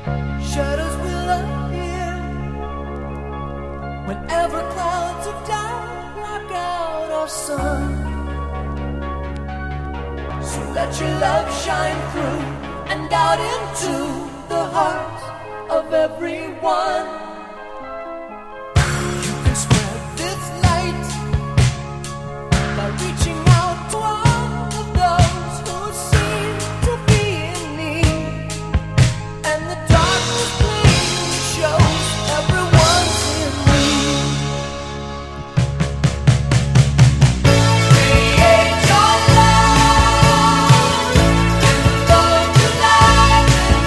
Shadows will appear whenever clouds of doubt block out our sun. So let your love shine through and out into the hearts of everyone.